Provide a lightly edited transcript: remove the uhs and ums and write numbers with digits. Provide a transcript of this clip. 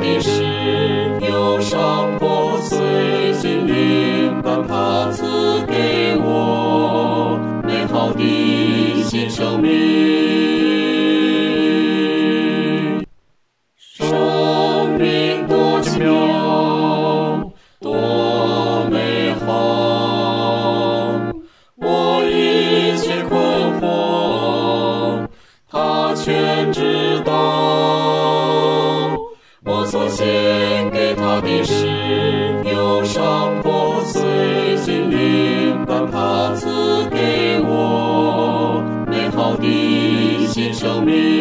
的是忧伤破碎心灵，但他赐给我美好的新生命。生命多奇妙，多美好，我一切困惑他全知道，我所献给他的是忧伤破碎心灵，但他赐给我美好的新生命。